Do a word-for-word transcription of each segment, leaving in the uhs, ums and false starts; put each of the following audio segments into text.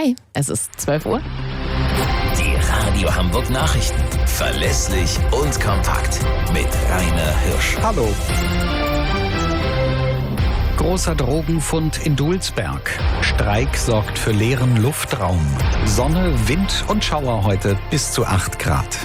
Hi, es ist zwölf Uhr. Die Radio Hamburg Nachrichten. Verlässlich und kompakt. Mit Rainer Hirsch. Hallo. Großer Drogenfund in Dulsberg. Streik sorgt für leeren Luftraum. Sonne, Wind und Schauer heute bis zu acht Grad.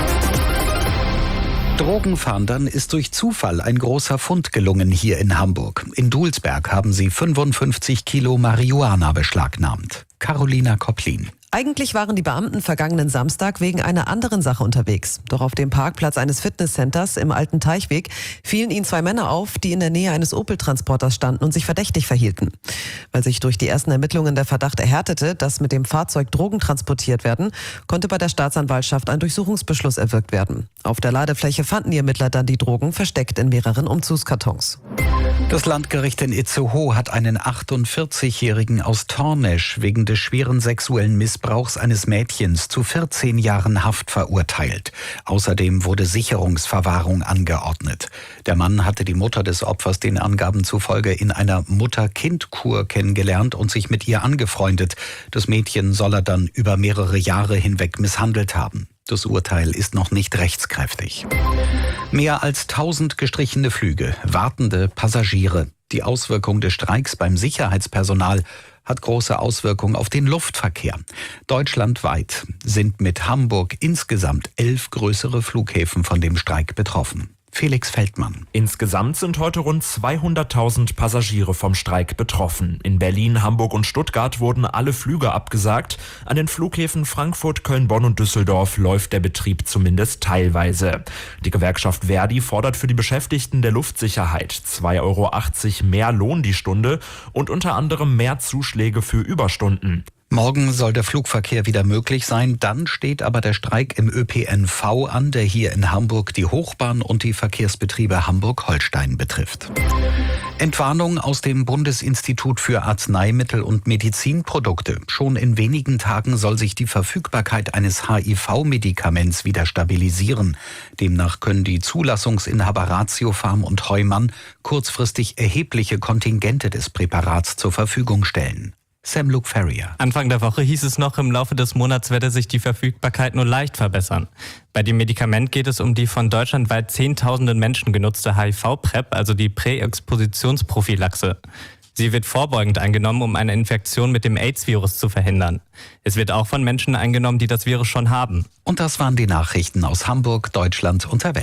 Drogenfahndern ist durch Zufall ein großer Fund gelungen hier in Hamburg. In Dulsberg haben sie fünfundfünfzig Kilo Marihuana beschlagnahmt. Carolina Kopplin. Eigentlich waren die Beamten vergangenen Samstag wegen einer anderen Sache unterwegs. Doch auf dem Parkplatz eines Fitnesscenters im Alten Teichweg fielen ihnen zwei Männer auf, die in der Nähe eines Opel-Transporters standen und sich verdächtig verhielten. Weil sich durch die ersten Ermittlungen der Verdacht erhärtete, dass mit dem Fahrzeug Drogen transportiert werden, konnte bei der Staatsanwaltschaft ein Durchsuchungsbeschluss erwirkt werden. Auf der Ladefläche fanden die Ermittler dann die Drogen versteckt in mehreren Umzugskartons. Das Landgericht in Itzehoe hat einen achtundvierzigjährigen aus Tornesch wegen des schweren sexuellen Missbrauchs eines Mädchens zu vierzehn Jahren Haft verurteilt. Außerdem wurde Sicherungsverwahrung angeordnet. Der Mann hatte die Mutter des Opfers den Angaben zufolge in einer Mutter-Kind-Kur kennengelernt und sich mit ihr angefreundet. Das Mädchen soll er dann über mehrere Jahre hinweg misshandelt haben. Das Urteil ist noch nicht rechtskräftig. Mehr als tausend gestrichene Flüge, wartende Passagiere. Die Auswirkung des Streiks beim Sicherheitspersonal hat große Auswirkungen auf den Luftverkehr. Deutschlandweit sind mit Hamburg insgesamt elf größere Flughäfen von dem Streik betroffen. Felix Feldmann. Insgesamt sind heute rund zweihunderttausend Passagiere vom Streik betroffen. In Berlin, Hamburg und Stuttgart wurden alle Flüge abgesagt. An den Flughäfen Frankfurt, Köln, Bonn und Düsseldorf läuft der Betrieb zumindest teilweise. Die Gewerkschaft Verdi fordert für die Beschäftigten der Luftsicherheit zwei Euro achtzig mehr Lohn die Stunde und unter anderem mehr Zuschläge für Überstunden. Morgen soll der Flugverkehr wieder möglich sein, dann steht aber der Streik im Ö P N V an, der hier in Hamburg die Hochbahn und die Verkehrsbetriebe Hamburg-Holstein betrifft. Entwarnung aus dem Bundesinstitut für Arzneimittel und Medizinprodukte. Schon in wenigen Tagen soll sich die Verfügbarkeit eines H I V-Medikaments wieder stabilisieren. Demnach können die Zulassungsinhaber Ratiopharm und Heumann kurzfristig erhebliche Kontingente des Präparats zur Verfügung stellen. Sam Luke Ferrier. Anfang der Woche hieß es noch, im Laufe des Monats werde sich die Verfügbarkeit nur leicht verbessern. Bei dem Medikament geht es um die von deutschlandweit zehntausenden Menschen genutzte H I V-PrEP, also die Präexpositionsprophylaxe. Sie wird vorbeugend eingenommen, um eine Infektion mit dem AIDS-Virus zu verhindern. Es wird auch von Menschen eingenommen, die das Virus schon haben. Und das waren die Nachrichten aus Hamburg, Deutschland und der Welt.